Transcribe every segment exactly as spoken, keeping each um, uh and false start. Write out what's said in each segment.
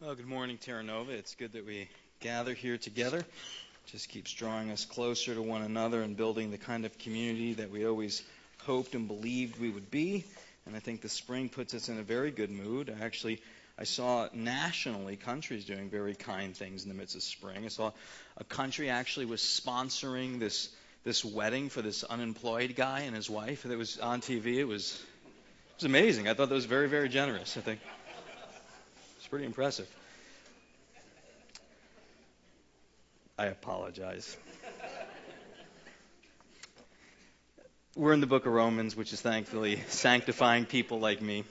Well, good morning, Terra Nova. It's good that we gather here together. It just keeps drawing us closer to one another and building the kind of community that we always hoped and believed we would be. And I think the spring puts us in a very good mood. I actually, I saw nationally countries doing very kind things in the midst of spring. I saw a country actually was sponsoring this this wedding for this unemployed guy and his wife that was on T V. It was it was amazing. I thought that was very, very generous. I think. It's pretty impressive. I apologize. We're in the book of Romans, which is thankfully sanctifying people like me.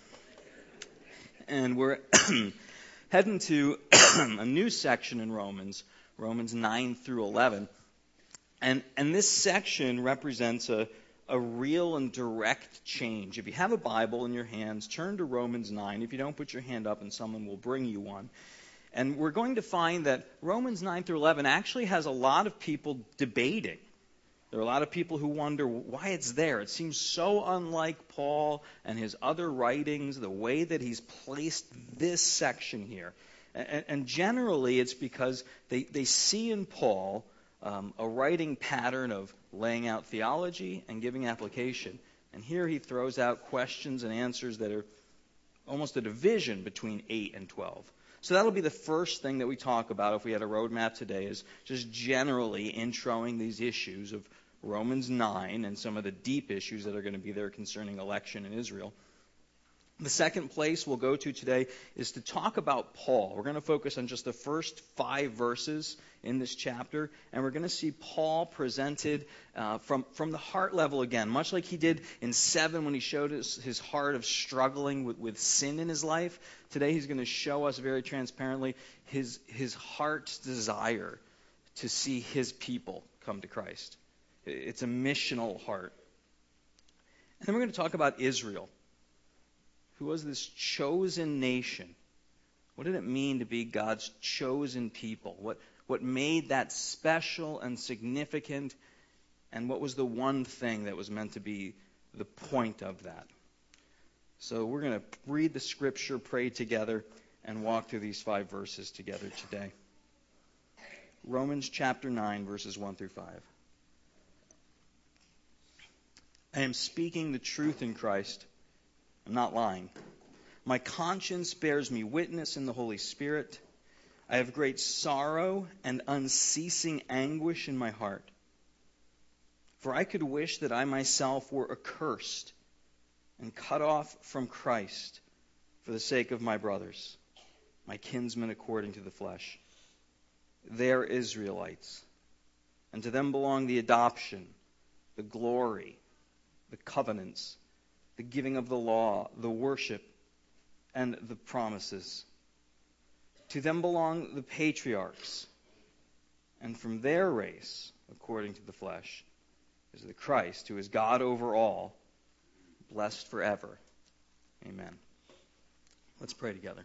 And we're heading to a new section in Romans, Romans nine through eleven. And, and this section represents a, a real and direct change. If you have a Bible in your hands, turn to Romans nine. If you don't, put your hand up and someone will bring you one. And we're going to find that Romans nine through eleven actually has a lot of people debating. There are a lot of people who wonder why it's there. It seems so unlike Paul and his other writings, the way that he's placed this section here. And, and generally it's because they, they see in Paul um, a writing pattern of laying out theology and giving application. And here he throws out questions and answers that are almost a division between eight and twelve. So that'll be the first thing that we talk about if we had a roadmap today, is just generally introing these issues of Romans nine and some of the deep issues that are going to be there concerning election in Israel. The second place we'll go to today is to talk about Paul. We're going to focus on just the first five verses in this chapter, and we're going to see Paul presented uh, from, from the heart level again, much like he did in seven when he showed his, his heart of struggling with, with sin in his life. Today he's going to show us very transparently his, his heart's desire to see his people come to Christ. It's a missional heart. And then we're going to talk about Israel. Who was this chosen nation? What did it mean to be God's chosen people? What what made that special and significant? And what was the one thing that was meant to be the point of that? So we're going to read the scripture, pray together, and walk through these five verses together today. Romans chapter nine, verses one through five. I am speaking the truth in Christ. I'm not lying. My conscience bears me witness in the Holy Spirit. I have great sorrow and unceasing anguish in my heart. For I could wish that I myself were accursed and cut off from Christ for the sake of my brothers, my kinsmen according to the flesh. They are Israelites, and to them belong the adoption, the glory, the covenants, the giving of the law, the worship, and the promises. To them belong the patriarchs, and from their race, according to the flesh, is the Christ, who is God over all, blessed forever. Amen. Let's pray together.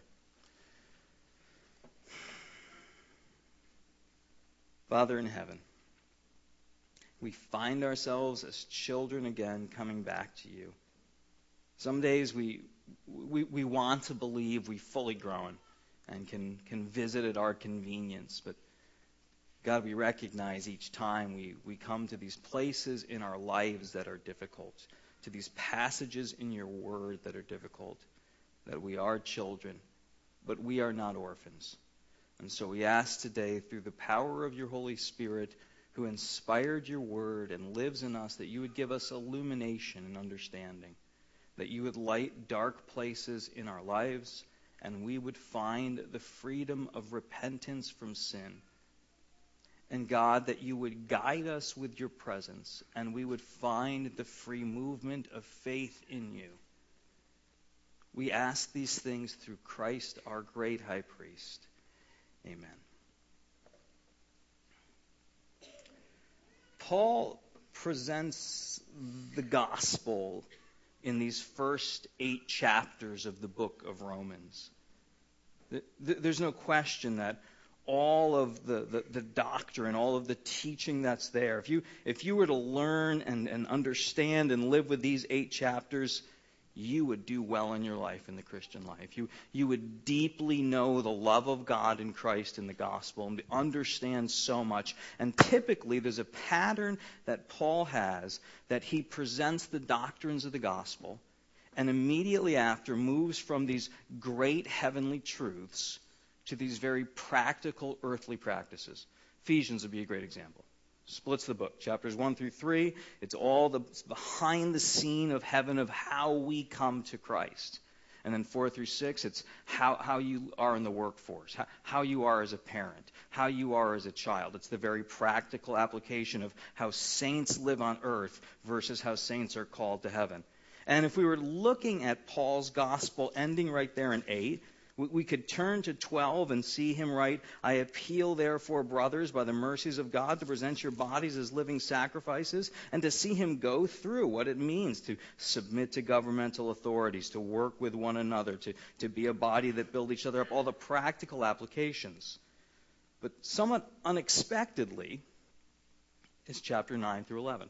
Father in heaven, we find ourselves as children again coming back to you. Some days we, we we want to believe we've fully grown and can, can visit at our convenience. But God, we recognize each time we, we come to these places in our lives that are difficult, to these passages in your word that are difficult, that we are children, but we are not orphans. And so we ask today, through the power of your Holy Spirit, who inspired your word and lives in us, that you would give us illumination and understanding, that you would light dark places in our lives, and we would find the freedom of repentance from sin. And God, that you would guide us with your presence, and we would find the free movement of faith in you. We ask these things through Christ, our great high priest. Amen. Paul presents the gospel in these first eight chapters of the book of Romans. There's no question that all of the, the, the doctrine, all of the teaching that's there, if you if you were to learn and, and understand and live with these eight chapters, you would do well in your life, in the Christian life. You, you would deeply know the love of God in Christ in the gospel and understand so much. And typically there's a pattern that Paul has that he presents the doctrines of the gospel and immediately after moves from these great heavenly truths to these very practical earthly practices. Ephesians would be a great example. Splits the book. Chapters one through three, it's all the behind the scene of heaven of how we come to Christ. And then four through six, it's how, how you are in the workforce, how, how you are as a parent, how you are as a child. It's the very practical application of how saints live on earth versus how saints are called to heaven. And if we were looking at Paul's gospel ending right there in eight, we could turn to twelve and see him write, I appeal therefore, brothers, by the mercies of God, to present your bodies as living sacrifices, and to see him go through what it means to submit to governmental authorities, to work with one another, to, to be a body that build each other up, all the practical applications. But somewhat unexpectedly is chapter nine through eleven.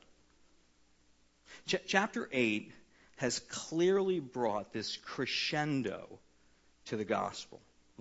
Ch- chapter eight has clearly brought this crescendo to the gospel.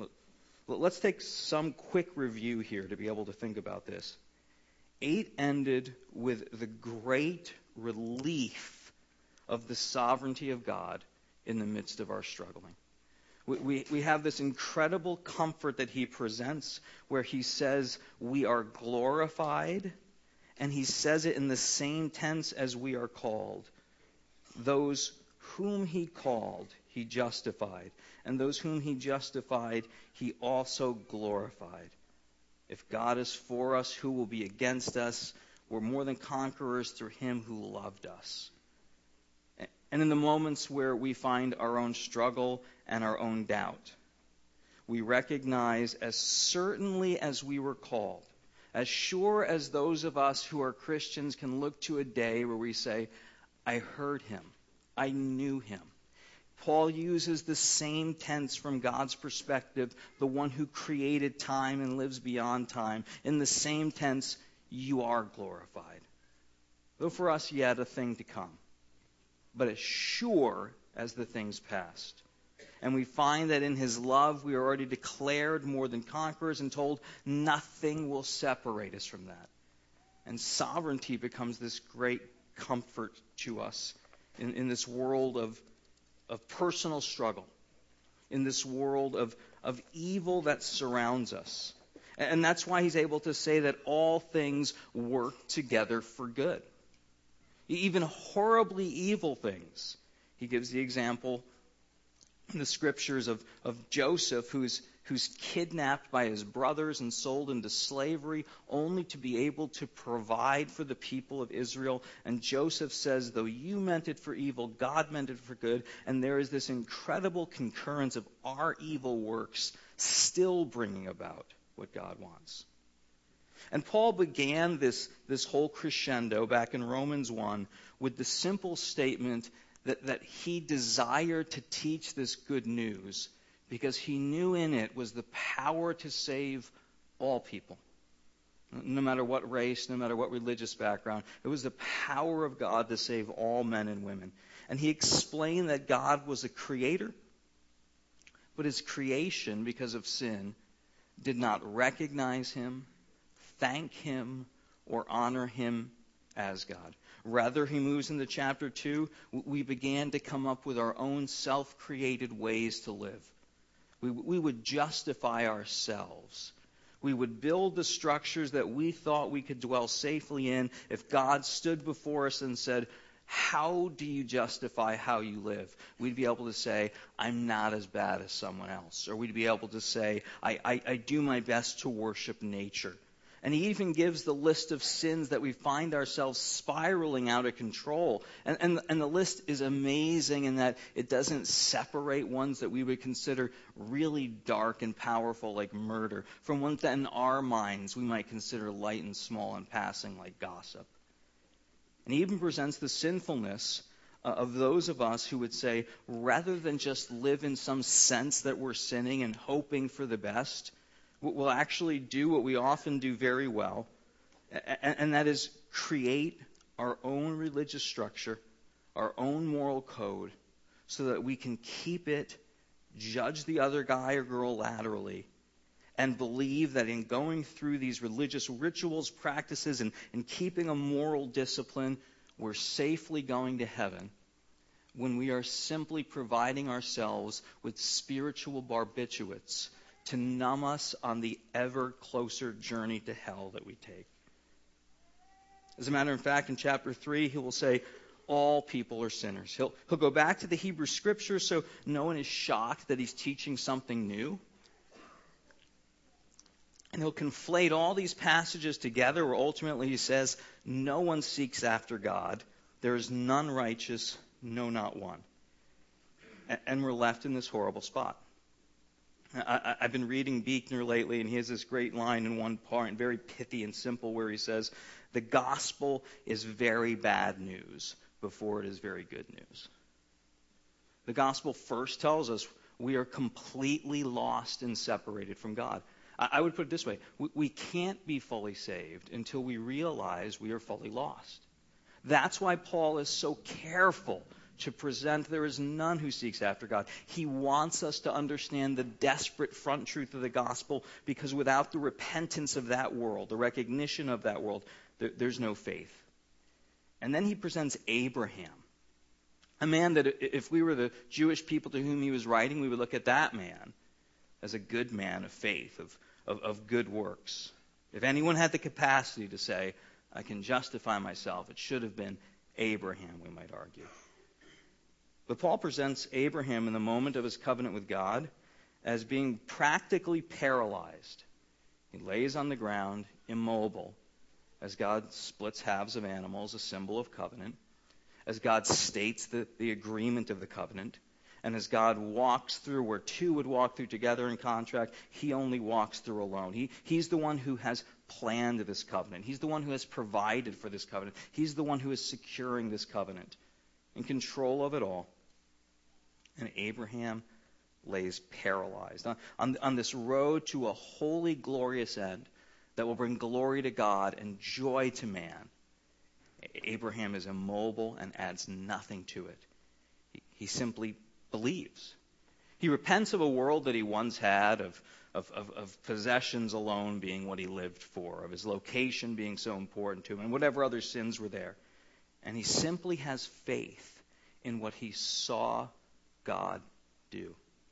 Let's take some quick review here to be able to think about this. Eight ended with the great relief of the sovereignty of God in the midst of our struggling. We, we, we have this incredible comfort that he presents where he says we are glorified, and he says it in the same tense as we are called. Those whom he called, he justified. And those whom he justified, he also glorified. If God is for us, who will be against us? We're more than conquerors through him who loved us. And in the moments where we find our own struggle and our own doubt, we recognize as certainly as we were called, as sure as those of us who are Christians can look to a day where we say, I heard him, I knew him. Paul uses the same tense from God's perspective, the one who created time and lives beyond time. In the same tense, you are glorified. Though for us yet a thing to come, but as sure as the things past. And we find that in his love we are already declared more than conquerors and told nothing will separate us from that. And sovereignty becomes this great comfort to us in, in this world of of personal struggle, in this world of, of evil that surrounds us. And that's why he's able to say that all things work together for good. Even horribly evil things. He gives the example in the scriptures of, of Joseph, who's who's kidnapped by his brothers and sold into slavery only to be able to provide for the people of Israel. And Joseph says, though you meant it for evil, God meant it for good. And there is this incredible concurrence of our evil works still bringing about what God wants. And Paul began this, this whole crescendo back in Romans one with the simple statement that, that he desired to teach this good news because he knew in it was the power to save all people. No matter what race, no matter what religious background, it was the power of God to save all men and women. And he explained that God was a creator, but his creation, because of sin, did not recognize him, thank him, or honor him as God. Rather, he moves into chapter two, we began to come up with our own self-created ways to live. We, we would justify ourselves. We would build the structures that we thought we could dwell safely in if God stood before us and said, how do you justify how you live? We'd be able to say, I'm not as bad as someone else. Or we'd be able to say, I, I, I do my best to worship nature. And he even gives the list of sins that we find ourselves spiraling out of control. And, and, and the list is amazing in that it doesn't separate ones that we would consider really dark and powerful, like murder, from ones that in our minds we might consider light and small and passing, like gossip. And he even presents the sinfulness uh, of those of us who would say, rather than just live in some sense that we're sinning and hoping for the best, we'll actually do what we often do very well, and that is create our own religious structure, our own moral code, so that we can keep it, judge the other guy or girl laterally, and believe that in going through these religious rituals, practices, and, and keeping a moral discipline, we're safely going to heaven, when we are simply providing ourselves with spiritual barbiturates to numb us on the ever closer journey to hell that we take. As a matter of fact, in chapter three, he will say, all people are sinners. He'll, he'll go back to the Hebrew Scriptures so no one is shocked that he's teaching something new. And he'll conflate all these passages together where ultimately he says, no one seeks after God. There is none righteous, no, not one. And we're left in this horrible spot. I, I've been reading Buechner lately, and he has this great line in one part, and very pithy and simple, where he says, the gospel is very bad news before it is very good news. The gospel first tells us we are completely lost and separated from God. I, I would put it this way. We, we can't be fully saved until we realize we are fully lost. That's why Paul is so careful to present there is none who seeks after God. He wants us to understand the desperate front truth of the gospel, because without the repentance of that world, the recognition of that world, there, there's no faith. And then he presents Abraham, a man that if we were the Jewish people to whom he was writing, we would look at that man as a good man of faith, of, of, of good works. If anyone had the capacity to say, I can justify myself, it should have been Abraham, we might argue. But Paul presents Abraham in the moment of his covenant with God as being practically paralyzed. He lays on the ground, immobile, as God splits halves of animals, a symbol of covenant, as God states the, the agreement of the covenant, and as God walks through where two would walk through together in contract, he only walks through alone. He, he's the one who has planned this covenant. He's the one who has provided for this covenant. He's the one who is securing this covenant, in control of it all. And Abraham lays paralyzed on, on, on this road to a holy, glorious end that will bring glory to God and joy to man. Abraham is immobile and adds nothing to it. He, he simply believes. He repents of a world that he once had, of, of, of, of possessions alone being what he lived for, of his location being so important to him, and whatever other sins were there. And he simply has faith in what he saw God do.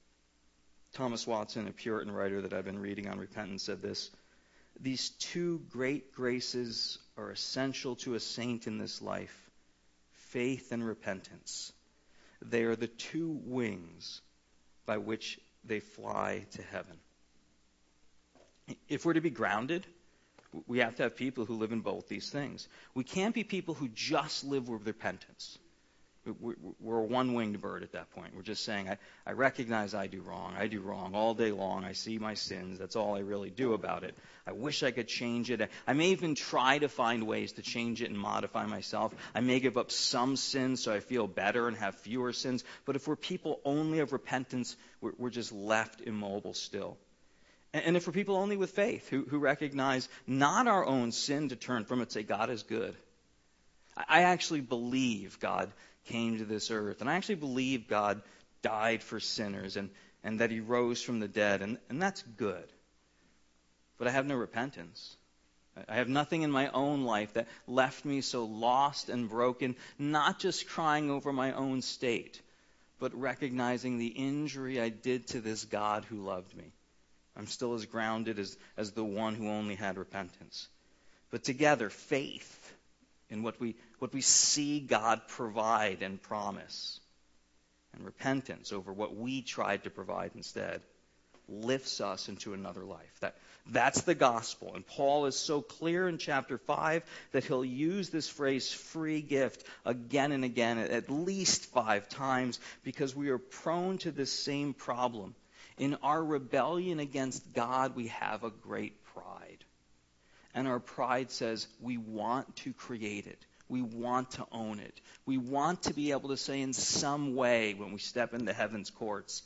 Thomas Watson, a Puritan writer that I've been reading on repentance, said this: these two great graces are essential to a saint in this life, faith and repentance. They are the two wings by which they fly to heaven. If we're to be grounded, we have to have people who live in both these things. We can't be people who just live with repentance. We're a one-winged bird at that point. We're just saying, I, I recognize I do wrong. I do wrong all day long. I see my sins. That's all I really do about it. I wish I could change it. I may even try to find ways to change it and modify myself. I may give up some sins so I feel better and have fewer sins. But if we're people only of repentance, we're, we're just left immobile still. And, and if we're people only with faith, who, who recognize not our own sin to turn from it, say, God is good. I, I actually believe God came to this earth. And I actually believe God died for sinners and, and that he rose from the dead. And, and that's good. But I have no repentance. I have nothing in my own life that left me so lost and broken, not just crying over my own state, but recognizing the injury I did to this God who loved me. I'm still as grounded as, as the one who only had repentance. But together, faith in what we what we see God provide and promise, and repentance over what we tried to provide instead, lifts us into another life. That that's the gospel. And Paul is so clear in chapter five that he'll use this phrase free gift again and again, at least five times, because we are prone to this same problem. In our rebellion against God, we have a great pride. And our pride says we want to create it. We want to own it. We want to be able to say in some way when we step into heaven's courts,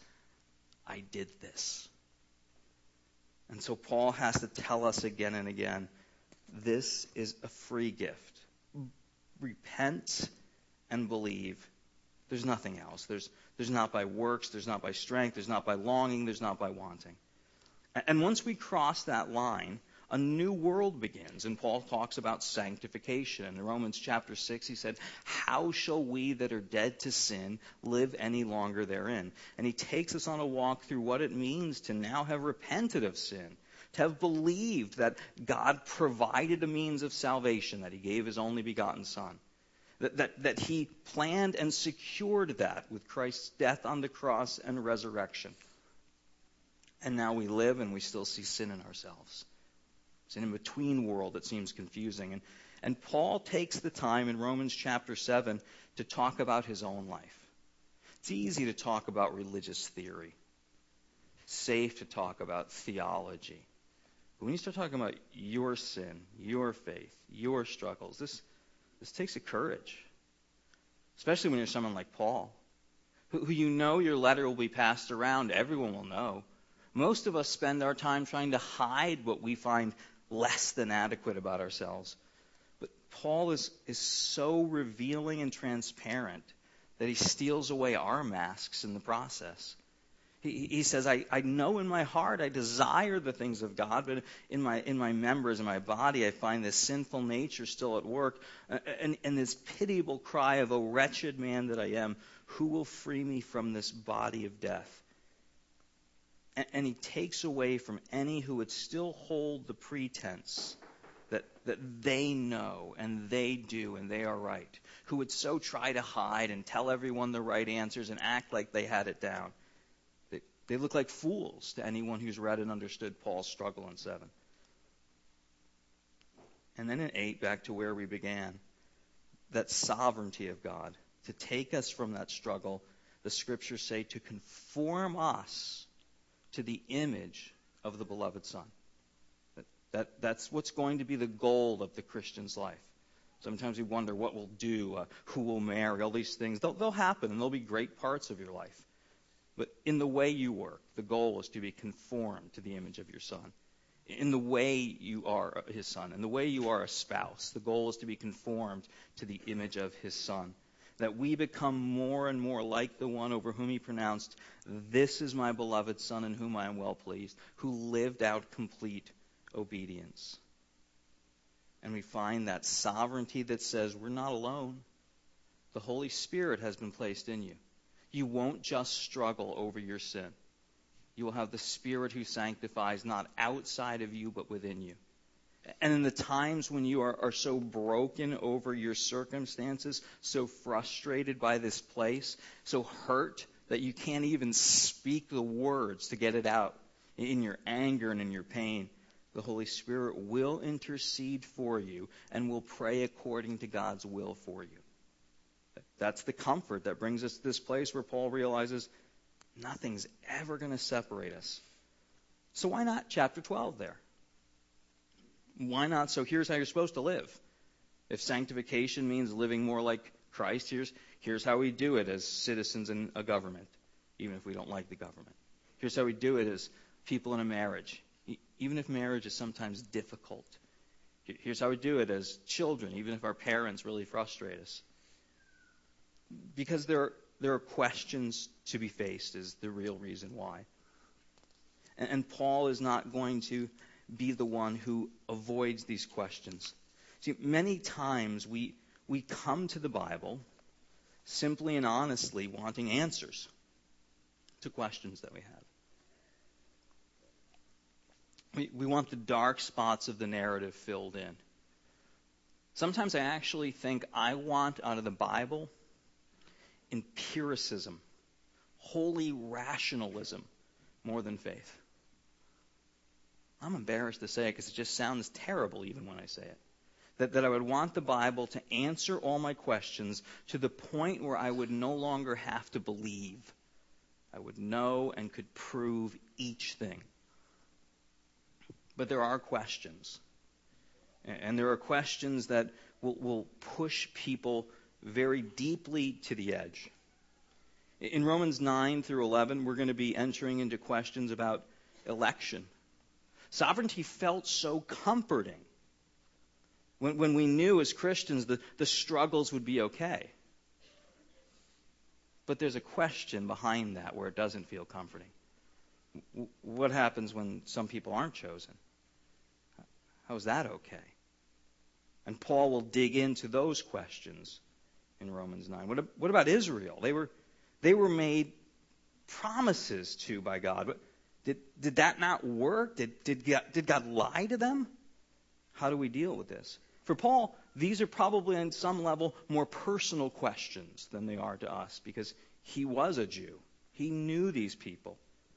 I did this. And so Paul has to tell us again and again, this is a free gift. Repent and believe, There's nothing else. There's, there's not by works, there's not by strength, there's not by longing, there's not by wanting. And once we cross that line, a new world begins. And Paul talks about sanctification. In Romans chapter six, he said, how shall we that are dead to sin live any longer therein? And he takes us on a walk through what it means to now have repented of sin, to have believed that God provided a means of salvation, that he gave his only begotten Son, that, that, that he planned and secured that with Christ's death on the cross and resurrection. And now we live and we still see sin in ourselves. It's an in-between world that seems confusing. And, and Paul takes the time in Romans chapter seven to talk about his own life. It's easy to talk about religious theory. It's safe to talk about theology. But when you start talking about your sin, your faith, your struggles, this, this takes a courage. Especially when you're someone like Paul, who, who you know your letter will be passed around. Everyone will know. Most of us spend our time trying to hide what we find less than adequate about ourselves. But Paul is, is so revealing and transparent that he steals away our masks in the process. He, he says, I, I know in my heart I desire the things of God, but in my in my members, in my body, I find this sinful nature still at work. And, and this pitiable cry of, O wretched man that I am, who will free me from this body of death? And he takes away from any who would still hold the pretense that, that they know and they do and they are right, who would so try to hide and tell everyone the right answers and act like they had it down. They, they look like fools to anyone who's read and understood Paul's struggle in seven. And then in eight, back to where we began, that sovereignty of God, to take us from that struggle, the scriptures say, to conform us to the image of the beloved Son. That, that, that's what's going to be the goal of the Christian's life. Sometimes we wonder what we'll do, uh, who will marry, all these things. They'll, they'll happen, and they'll be great parts of your life. But in the way you work, the goal is to be conformed to the image of your Son. In the way you are his Son, in the way you are a spouse, the goal is to be conformed to the image of his Son. That we become more and more like the one over whom he pronounced, this is my beloved Son in whom I am well pleased, who lived out complete obedience. And we find that sovereignty that says we're not alone. The Holy Spirit has been placed in you. You won't just struggle over your sin. You will have the Spirit who sanctifies not outside of you but within you. And in the times when you are, are so broken over your circumstances, so frustrated by this place, so hurt that you can't even speak the words to get it out in your anger and in your pain, the Holy Spirit will intercede for you and will pray according to God's will for you. That's the comfort that brings us to this place where Paul realizes nothing's ever going to separate us. So why not chapter twelve there? Why not? So here's how you're supposed to live. If sanctification means living more like Christ, here's, here's how we do it as citizens in a government, even if we don't like the government. Here's how we do it as people in a marriage, even if marriage is sometimes difficult. Here's how we do it as children, even if our parents really frustrate us. Because there, there are questions to be faced is the real reason why. And, and Paul is not going to be the one who avoids these questions. See, many times we we come to the Bible simply and honestly wanting answers to questions that we have. We, we want the dark spots of the narrative filled in. Sometimes I actually think I want out of the Bible empiricism, holy rationalism, more than faith. I'm embarrassed to say it because it just sounds terrible even when I say it. That, that I would want the Bible to answer all my questions to the point where I would no longer have to believe. I would know and could prove each thing. But there are questions. And there are questions that will, will push people very deeply to the edge. In Romans nine through eleven, we're going to be entering into questions about election. Sovereignty felt so comforting when, when we knew as Christians that the struggles would be okay. but there's a question behind that where it doesn't feel comforting. W- what happens when some people aren't chosen? How is that okay? And Paul will dig into those questions in Romans nine. What, what about Israel? They were, they were made promises to by God. Did, did that not work? Did, did, God, did God lie to them? How do we deal with this? For Paul, these are probably on some level more personal questions than they are to us, because he was a Jew. He knew these people.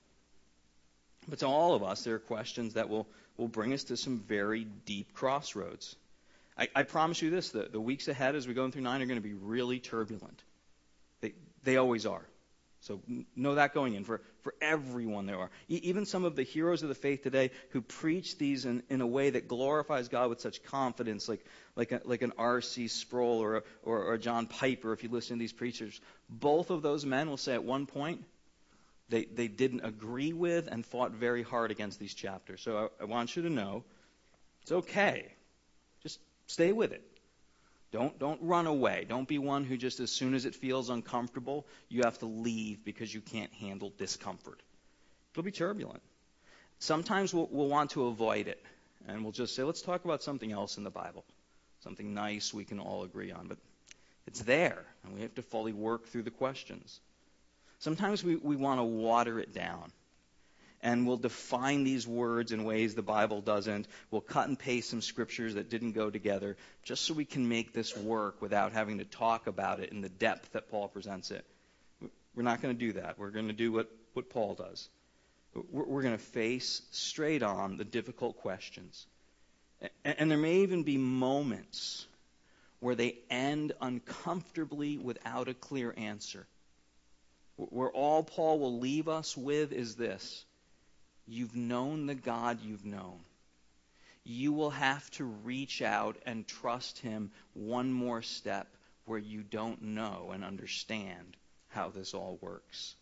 But to all of us, there are questions that will, will bring us to some very deep crossroads. I, I promise you this, the, the weeks ahead as we go through nine are going to be really turbulent. They, they always are. So know that going in. For, for everyone there are. E- even some of the heroes of the faith today who preach these in, in a way that glorifies God with such confidence, like like, a, like an R C Sproul or, a, or, or a John Piper, if you listen to these preachers, both of those men will say at one point they, they didn't agree with and fought very hard against these chapters. So I, I want you to know it's okay. Just stay with it. Don't don't run away. Don't be one who just as soon as it feels uncomfortable, you have to leave because you can't handle discomfort. It'll be turbulent. Sometimes we'll, we'll want to avoid it, and we'll just say, let's talk about something else in the Bible, something nice we can all agree on. But it's there, and we have to fully work through the questions. Sometimes we, we want to water it down. And we'll define these words in ways the Bible doesn't. We'll cut and paste some scriptures that didn't go together just so we can make this work without having to talk about it in the depth that Paul presents it. We're not going to do that. We're going to do what, what Paul does. We're, we're going to face straight on the difficult questions. And, and there may even be moments where they end uncomfortably without a clear answer. Where all Paul will leave us with is this. You've known the God you've known. You will have to reach out and trust him one more step where you don't know and understand how this all works.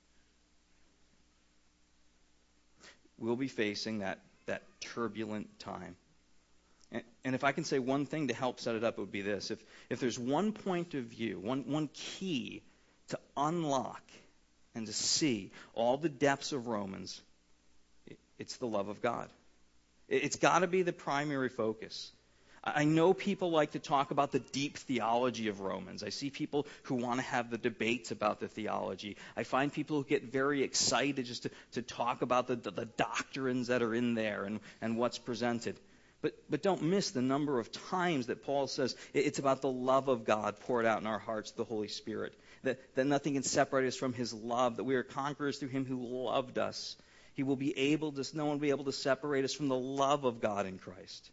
We'll be facing that, that turbulent time. And, and if I can say one thing to help set it up, it would be this. If, if there's one point of view, one, one key to unlock and to see all the depths of Romans, it's the love of God. It's got to be the primary focus. I know people like to talk about the deep theology of Romans. I see people who want to have the debates about the theology. I find people who get very excited just to, to talk about the, the, the doctrines that are in there and, and what's presented. But, but don't miss the number of times that Paul says it's about the love of God poured out in our hearts, the Holy Spirit. That, that nothing can separate us from his love, that we are conquerors through him who loved us. He will be able to, no one will be able to separate us from the love of God in Christ.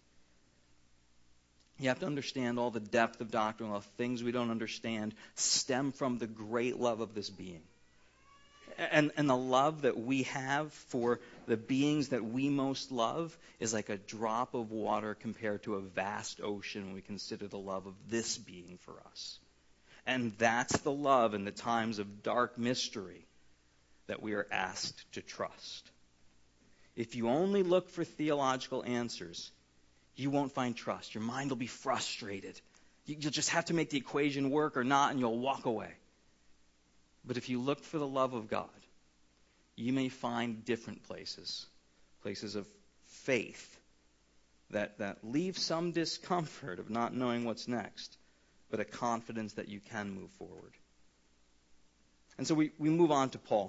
You have to understand all the depth of doctrine, all the things we don't understand stem from the great love of this being. And, and the love that we have for the beings that we most love is like a drop of water compared to a vast ocean when we consider the love of this being for us. And that's the love in the times of dark mystery that we are asked to trust. If you only look for theological answers, you won't find trust. Your mind will be frustrated. You'll just have to make the equation work or not, and you'll walk away. But if you look for the love of God, you may find different places, places of faith that, that leave some discomfort of not knowing what's next, but a confidence that you can move forward. And so we, we move on to Paul.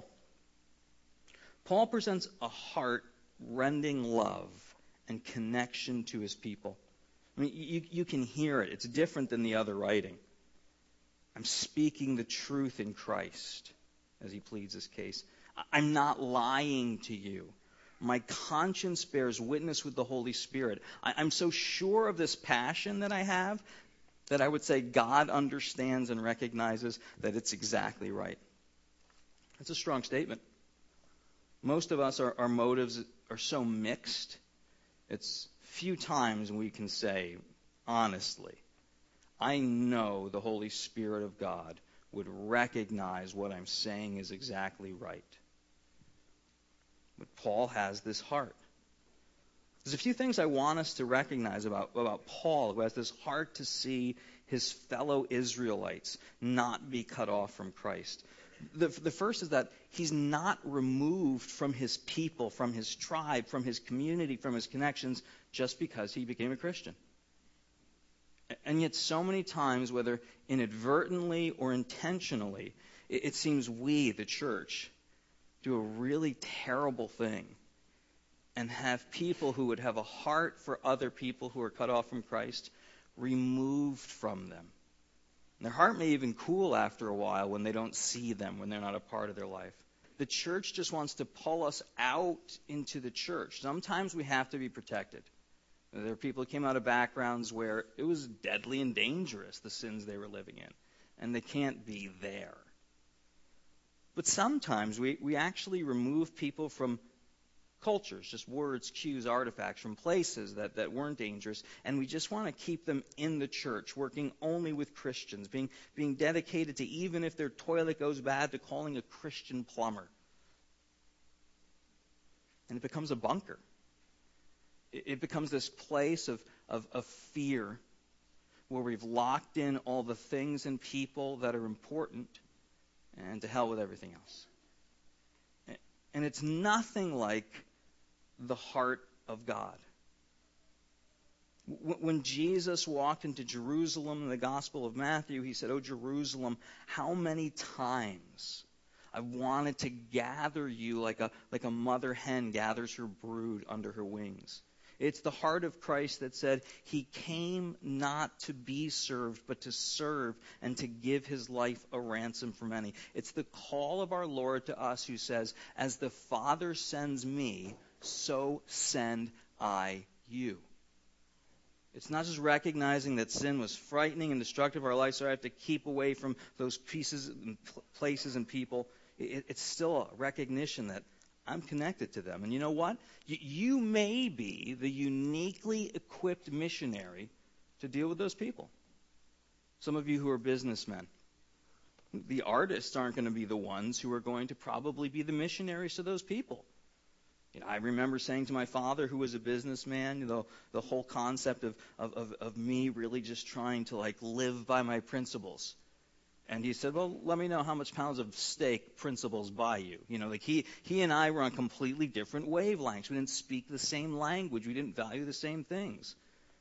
Paul presents a heart-rending love and connection to his people. I mean, you, you can hear it. It's different than the other writing. I'm speaking the truth in Christ, as he pleads his case. I'm not lying to you. My conscience bears witness with the Holy Spirit. I, I'm so sure of this passion that I have that I would say God understands and recognizes that it's exactly right. That's a strong statement. Most of us, our, our motives are so mixed. It's few times we can say, honestly, I know the Holy Spirit of God would recognize what I'm saying is exactly right. But Paul has this heart. There's a few things I want us to recognize about, about Paul, who has this heart to see his fellow Israelites not be cut off from Christ. The, the first is that he's not removed from his people, from his tribe, from his community, from his connections, just because he became a Christian. And yet so many times, whether inadvertently or intentionally, it, it seems we, the church, do a really terrible thing and have people who would have a heart for other people who are cut off from Christ removed from them. And their heart may even cool after a while when they don't see them, when they're not a part of their life. The church just wants to pull us out into the church. Sometimes we have to be protected. There are people who came out of backgrounds where it was deadly and dangerous, the sins they were living in, and they can't be there. But sometimes we, we actually remove people from cultures, just words, cues, artifacts, from places that, that weren't dangerous, and we just want to keep them in the church, working only with Christians, being, being dedicated to, even if their toilet goes bad, to calling a Christian plumber. And it becomes a bunker. It, it becomes this place of, of, of fear, where we've locked in all the things and people that are important, and to hell with everything else. And it's nothing like the heart of God. When Jesus walked into Jerusalem in the Gospel of Matthew, he said, "Oh, Jerusalem, how many times I wanted to gather you like a, like a mother hen gathers her brood under her wings." It's the heart of Christ that said he came not to be served, but to serve and to give his life a ransom for many. It's the call of our Lord to us who says, "As the Father sends me, so send I you." It's not just recognizing that sin was frightening and destructive of our life, so I have to keep away from those pieces and places and people. It's still a recognition that I'm connected to them. And you know what? You may be the uniquely equipped missionary to deal with those people. Some of you who are businessmen, the artists aren't going to be the ones who are going to probably be the missionaries to those people. You know, I remember saying to my father, who was a businessman, you know, the whole concept of, of, of, of me really just trying to like live by my principles. And he said, "Well, let me know how much pounds of steak principles buy you." You know, like he, he and I were on completely different wavelengths. We didn't speak the same language. We didn't value the same things.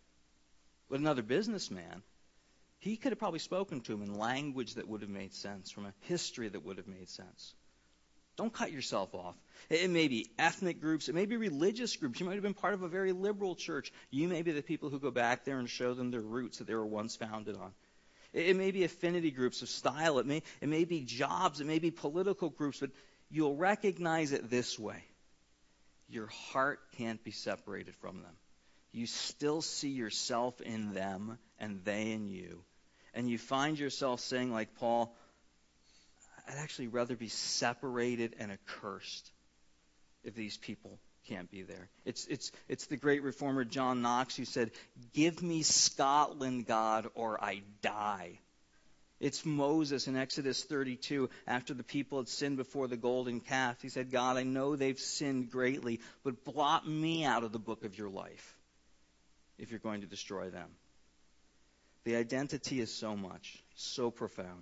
But another businessman, he could have probably spoken to him in language that would have made sense, from a history that would have made sense. Don't cut yourself off. It may be ethnic groups. It may be religious groups. You might have been part of a very liberal church. You may be the people who go back there and show them their roots that they were once founded on. It may be affinity groups of style. It may, it may be jobs. It may be political groups. But you'll recognize it this way. Your heart can't be separated from them. You still see yourself in them and they in you. And you find yourself saying, like Paul, "I'd actually rather be separated and accursed if these people can't be there." It's it's it's the great reformer John Knox who said, "Give me Scotland, God, or I die." It's Moses in Exodus thirty-two, after the people had sinned before the golden calf. He said, "God, I know they've sinned greatly, but blot me out of the book of your life if you're going to destroy them." The identity is so much, so profound.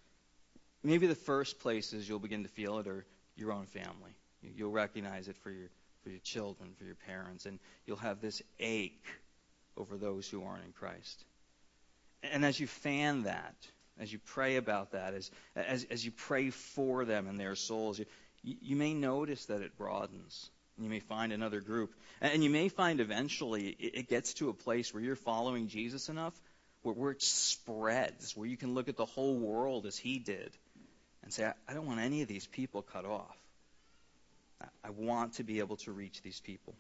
Maybe the first places you'll begin to feel it are your own family. You'll recognize it for your for your children, for your parents, and you'll have this ache over those who aren't in Christ. And as you fan that, as you pray about that, as as, as you pray for them and their souls, you, you may notice that it broadens. You may find another group. And you may find eventually it, it gets to a place where you're following Jesus enough where, where it spreads, where you can look at the whole world as he did and say, I, I don't want any of these people cut off. I, I want to be able to reach these people.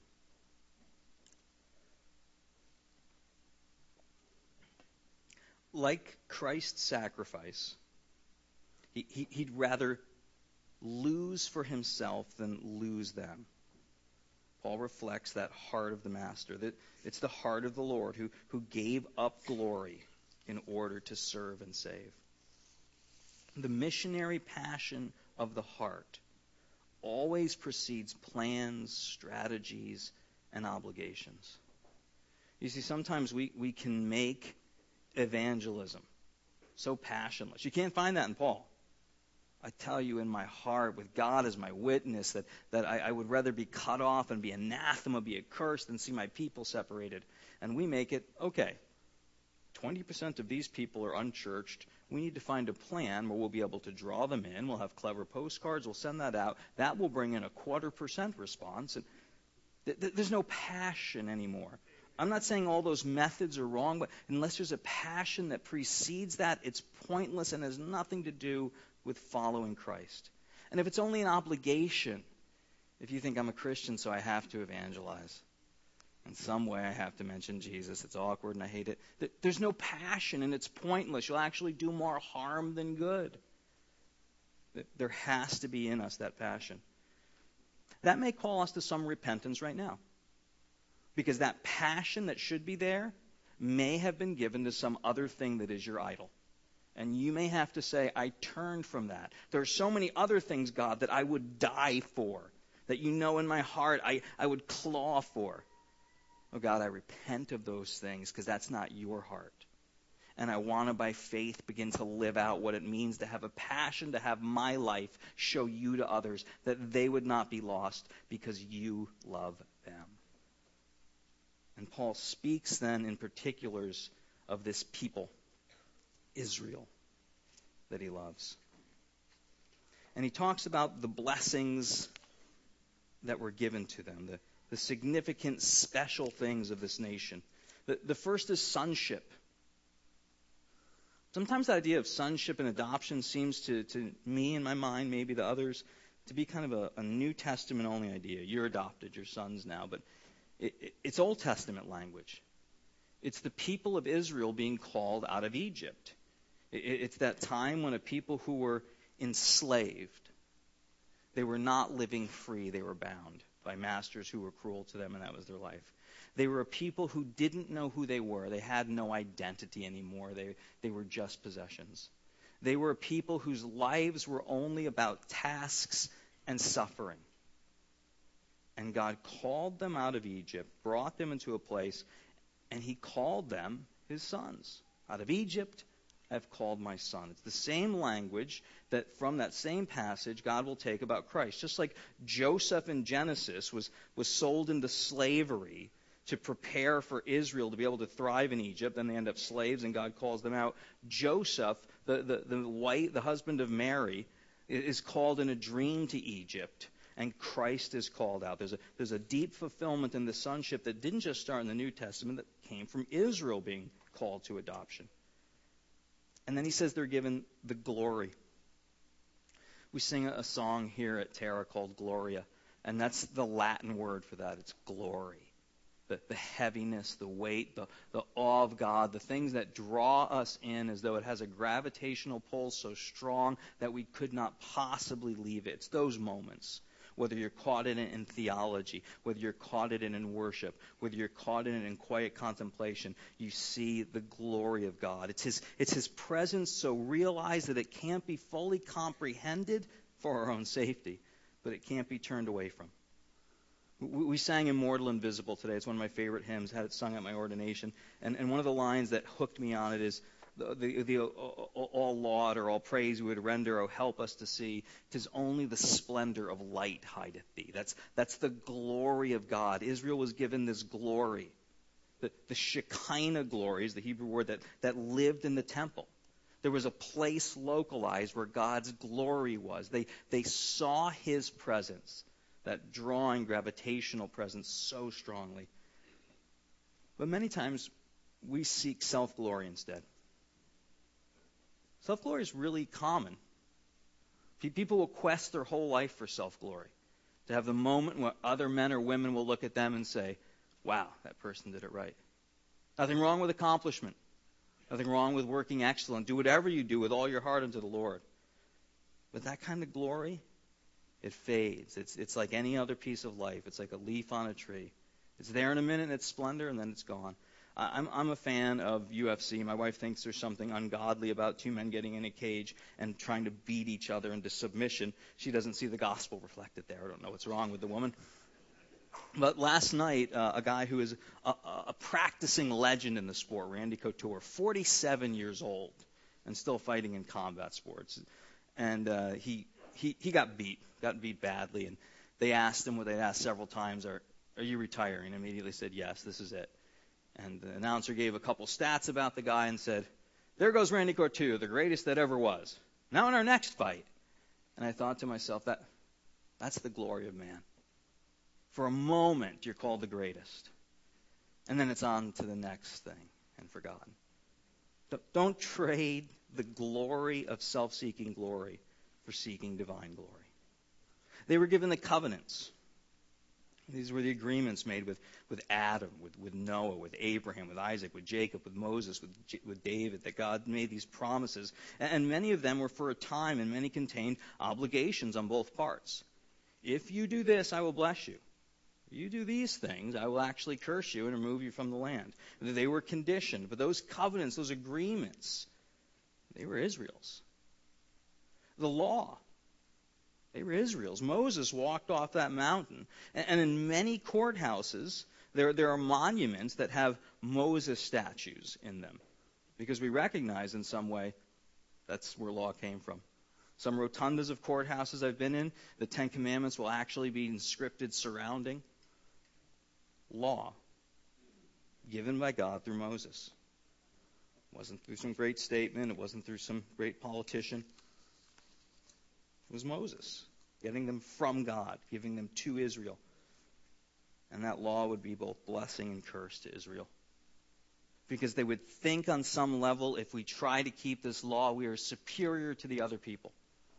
Like Christ's sacrifice, he, he, he'd rather lose for himself than lose them. Paul reflects that heart of the Master, that it's the heart of the Lord who, who gave up glory in order to serve and save. The missionary passion of the heart always precedes plans, strategies, and obligations. You see, sometimes we, we can make evangelism so passionless. You can't find that in Paul. I tell you in my heart, with God as my witness, that, that I, I would rather be cut off and be anathema, be accursed, than see my people separated. And we make it, okay, twenty percent of these people are unchurched. We need to find a plan where we'll be able to draw them in. We'll have clever postcards. We'll send that out. That will bring in a quarter percent response. And th- th- there's no passion anymore. I'm not saying all those methods are wrong, but unless there's a passion that precedes that, it's pointless and has nothing to do with following Christ. And if it's only an obligation, if you think I'm a Christian so I have to evangelize, in some way I have to mention Jesus, it's awkward and I hate it, there's no passion and it's pointless. You'll actually do more harm than good. There has to be in us that passion. That may call us to some repentance right now, because that passion that should be there may have been given to some other thing that is your idol. And you may have to say, I turned from that. There are so many other things, God, that I would die for, that you know in my heart I, I would claw for. Oh, God, I repent of those things because that's not your heart. And I want to, by faith, begin to live out what it means to have a passion, to have my life show you to others, that they would not be lost because you love them. And Paul speaks then in particulars of this people, Israel, that he loves. And he talks about the blessings that were given to them, the, the significant special things of this nation. The, the first is sonship. Sometimes the idea of sonship and adoption seems to, to me in my mind, maybe to others, to be kind of a, a New Testament only idea. You're adopted, you're sons now, but it, it, it's Old Testament language. It's the people of Israel being called out of Egypt. It's that time when a people who were enslaved, they were not living free, they were bound by masters who were cruel to them, and that was their life. They were a people who didn't know who they were. They had no identity anymore. They, they were just possessions. They were a people whose lives were only about tasks and suffering. And God called them out of Egypt, brought them into a place, and he called them his sons. Out of Egypt, I've called my son. It's the same language that from that same passage God will take about Christ. Just like Joseph in Genesis was, was sold into slavery to prepare for Israel to be able to thrive in Egypt, then they end up slaves and God calls them out. Joseph, the, the, the white, the husband of Mary, is called in a dream to Egypt, and Christ is called out. There's a, there's a deep fulfillment in the sonship that didn't just start in the New Testament, that came from Israel being called to adoption. And then he says they're given the glory. We sing a song here at Terra called Gloria, and that's the Latin word for that. It's glory. The, the heaviness, the weight, the, the awe of God, the things that draw us in as though it has a gravitational pull so strong that we could not possibly leave it. It's those moments. Whether you're caught in it in theology, whether you're caught in it in worship, whether you're caught in it in quiet contemplation, you see the glory of God. It's his, it's his presence so realized that it can't be fully comprehended for our own safety, but it can't be turned away from. We, we sang Immortal Invisible today. It's one of my favorite hymns. Had it sung at my ordination. And, and one of the lines that hooked me on it is, The, the, the all, all laud or all praise we would render, oh, help us to see, 'tis only the splendor of light hideth thee. That's, that's the glory of God. Israel was given this glory. The, the Shekinah glory is the Hebrew word that, that lived in the temple. There was a place localized where God's glory was. They, they saw his presence, that drawing gravitational presence so strongly. But many times we seek self-glory instead. Self-glory is really common. People will quest their whole life for self-glory, to have the moment where other men or women will look at them and say, wow, that person did it right. Nothing wrong with accomplishment. Nothing wrong with working excellent. Do whatever you do with all your heart unto the Lord. But that kind of glory, it fades. It's, it's like any other piece of life. It's like a leaf on a tree. It's there in a minute in its splendor, and then it's gone. I'm, I'm a fan of U F C. My wife thinks there's something ungodly about two men getting in a cage and trying to beat each other into submission. She doesn't see the gospel reflected there. I don't know what's wrong with the woman. But last night, uh, a guy who is a, a practicing legend in the sport, Randy Couture, forty-seven years old and still fighting in combat sports. And uh, he, he he got beat, got beat badly. And they asked him what they'd asked several times, are, are you retiring? And immediately said, yes, this is it. And the announcer gave a couple stats about the guy and said, there goes Randy Couture, the greatest that ever was. Now in our next fight. And I thought to myself, that that's the glory of man. For a moment, you're called the greatest. And then it's on to the next thing and forgotten. Don't trade the glory of self-seeking glory for seeking divine glory. They were given the covenants. These were the agreements made with, with Adam, with, with Noah, with Abraham, with Isaac, with Jacob, with Moses, with, with David, that God made these promises. And many of them were for a time, and many contained obligations on both parts. If you do this, I will bless you. If you do these things, I will actually curse you and remove you from the land. They were conditioned, but those covenants, those agreements, they were Israel's. The law, they were Israel's. Moses walked off that mountain. And in many courthouses, there, there are monuments that have Moses statues in them. Because we recognize in some way that's where law came from. Some rotundas of courthouses I've been in, the Ten Commandments will actually be inscripted surrounding law given by God through Moses. It wasn't through some great statement. It wasn't through some great politician. It was Moses, getting them from God, giving them to Israel. And that law would be both blessing and curse to Israel. Because they would think on some level, if we try to keep this law, we are superior to the other people.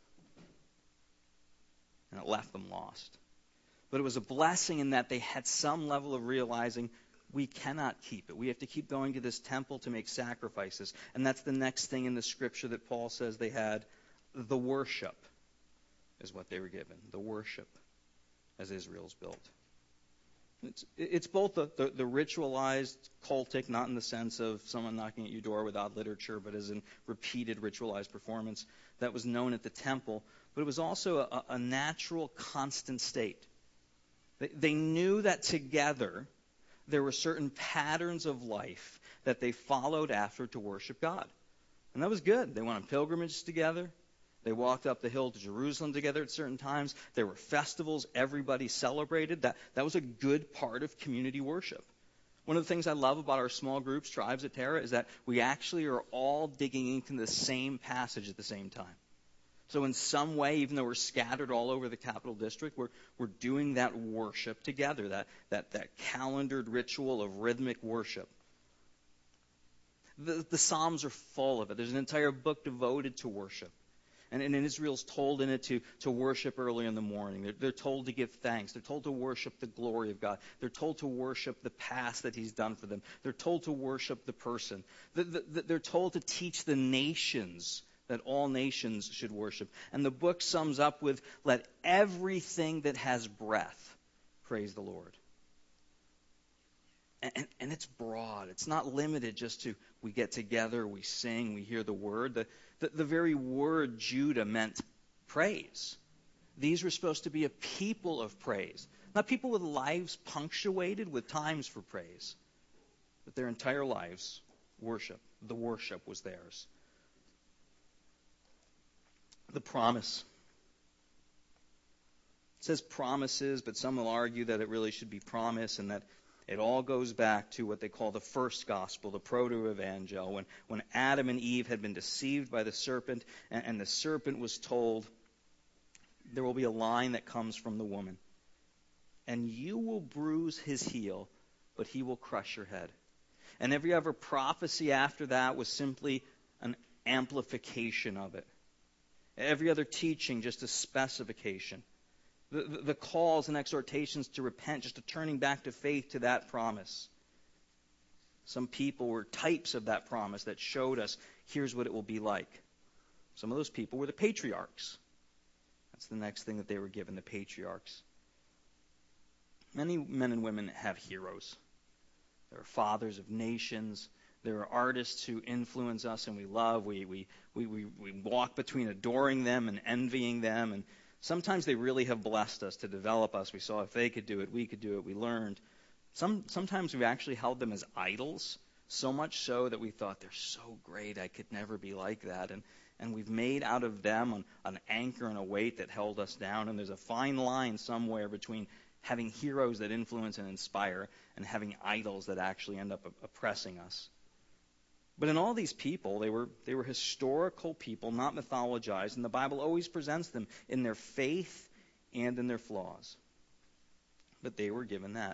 And it left them lost. But it was a blessing in that they had some level of realizing we cannot keep it. We have to keep going to this temple to make sacrifices. And that's the next thing in the scripture that Paul says they had. The worship is what they were given. The worship as Israel's built. It's, it's both the, the, the ritualized cultic, not in the sense of someone knocking at your door with odd literature, but as in repeated ritualized performance that was known at the temple. But it was also a, a natural, constant state. They, they knew that together there were certain patterns of life that they followed after to worship God. And that was good. They went on pilgrimages together. They walked up the hill to Jerusalem together at certain times. There were festivals everybody celebrated. That, that was a good part of community worship. One of the things I love about our small groups, Tribes at Terra, is that we actually are all digging into the same passage at the same time. So in some way, even though we're scattered all over the Capital District, we're, we're doing that worship together, that, that, that calendared ritual of rhythmic worship. The, the Psalms are full of it. There's an entire book devoted to worship. And, and Israel's told in it to, to worship early in the morning. They're, they're told to give thanks. They're told to worship the glory of God. They're told to worship the past that he's done for them. They're told to worship the person. The, the, the, they're told to teach the nations that all nations should worship. And the book sums up with, let everything that has breath praise the Lord. And, and, and it's broad. It's not limited just to we get together, we sing, we hear the word. The, the, the very word Judah meant praise. These were supposed to be a people of praise. Not people with lives punctuated with times for praise. But their entire lives, worship. The worship was theirs. The promise. It says promises, but some will argue that it really should be promise and that it all goes back to what they call the first gospel, the proto-evangel, when, when Adam and Eve had been deceived by the serpent, and, and the serpent was told, there will be a line that comes from the woman, and you will bruise his heel, but he will crush your head. And every other prophecy after that was simply an amplification of it. Every other teaching, just a specification. The, the, the calls and exhortations to repent, just a turning back to faith to that promise. Some people were types of that promise that showed us, here's what it will be like. Some of those people were the patriarchs. That's the next thing that they were given, the patriarchs. Many men and women have heroes. There are fathers of nations. There are artists who influence us and we love. We, we, we, we, we walk between adoring them and envying them. And Sometimes they really have blessed us to develop us. We saw if they could do it, we could do it. We learned. Some, sometimes we've actually held them as idols, so much so that we thought they're so great, I could never be like that. And, and we've made out of them an, an anchor and a weight that held us down. And there's a fine line somewhere between having heroes that influence and inspire and having idols that actually end up oppressing us. But in all these people, they were they were historical people, not mythologized, and the Bible always presents them in their faith and in their flaws. But they were given that.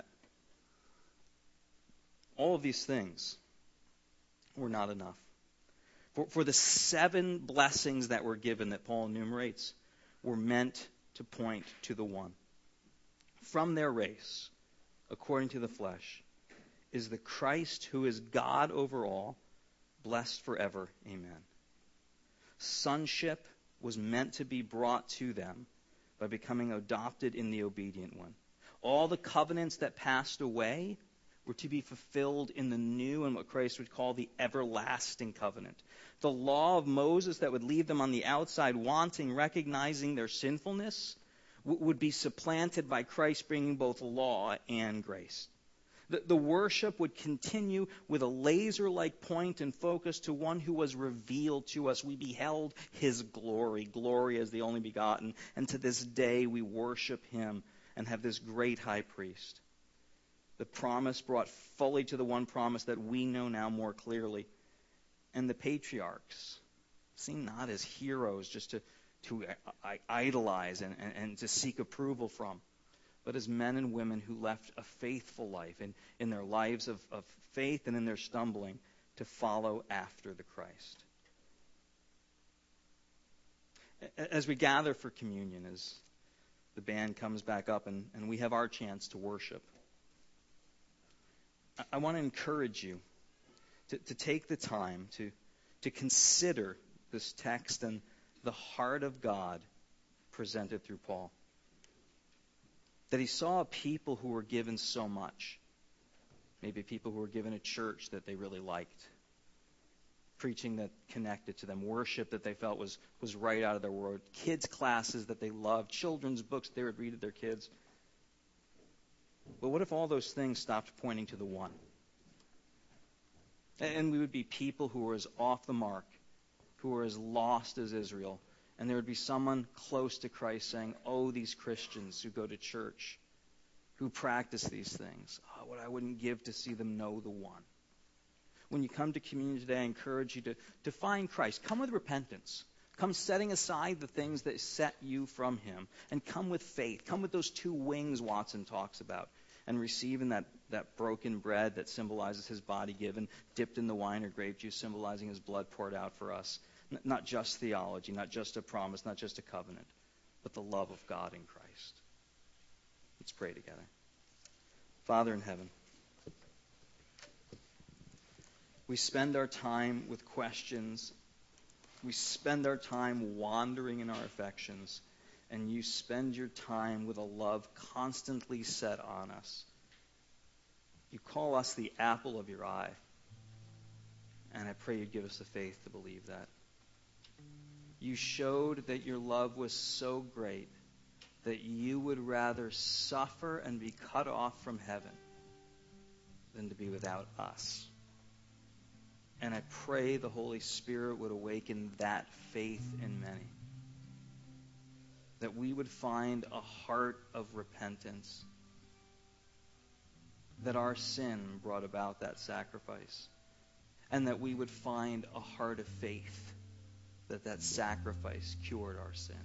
All of these things were not enough. For, for the seven blessings that were given that Paul enumerates were meant to point to the one. From their race, according to the flesh, is the Christ who is God over all, blessed forever. Amen. Sonship was meant to be brought to them by becoming adopted in the obedient one. All the covenants that passed away were to be fulfilled in the new and what Christ would call the everlasting covenant. The law of Moses that would leave them on the outside wanting, recognizing their sinfulness, w- would be supplanted by Christ bringing both law and grace. The, the worship would continue with a laser-like point and focus to one who was revealed to us. We beheld his glory, glory as the only begotten, and to this day we worship him and have this great high priest. The promise brought fully to the one promise that we know now more clearly. And the patriarchs seem not as heroes just to, to idolize and, and, and to seek approval from, but as men and women who left a faithful life in, in their lives of, of faith and in their stumbling to follow after the Christ. As we gather for communion, as the band comes back up and, and we have our chance to worship, I, I want to encourage you to, to take the time to, to consider this text and the heart of God presented through Paul. That he saw people who were given so much. Maybe people who were given a church that they really liked. Preaching that connected to them. Worship that they felt was, was right out of their world. Kids' classes that they loved. Children's books they would read to their kids. But what if all those things stopped pointing to the one? And we would be people who were as off the mark, who were as lost as Israel. And there would be someone close to Christ saying, oh, these Christians who go to church, who practice these things, oh, what I wouldn't give to see them know the one. When you come to communion today, I encourage you to, to find Christ. Come with repentance. Come setting aside the things that set you from him. And come with faith. Come with those two wings Watson talks about. And receiving that, that broken bread that symbolizes his body given, dipped in the wine or grape juice, symbolizing his blood poured out for us. Not just theology, not just a promise, not just a covenant, but the love of God in Christ. Let's pray together. Father in heaven, we spend our time with questions. We spend our time wandering in our affections. And you spend your time with a love constantly set on us. You call us the apple of your eye. And I pray you'd give us the faith to believe that. You showed that your love was so great that you would rather suffer and be cut off from heaven than to be without us. And I pray the Holy Spirit would awaken that faith in many. That we would find a heart of repentance. That our sin brought about that sacrifice. And that we would find a heart of faith. That that sacrifice cured our sin.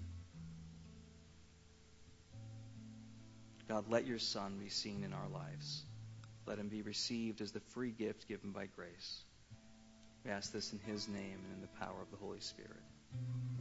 God, let your Son be seen in our lives. Let him be received as the free gift given by grace. We ask this in his name and in the power of the Holy Spirit.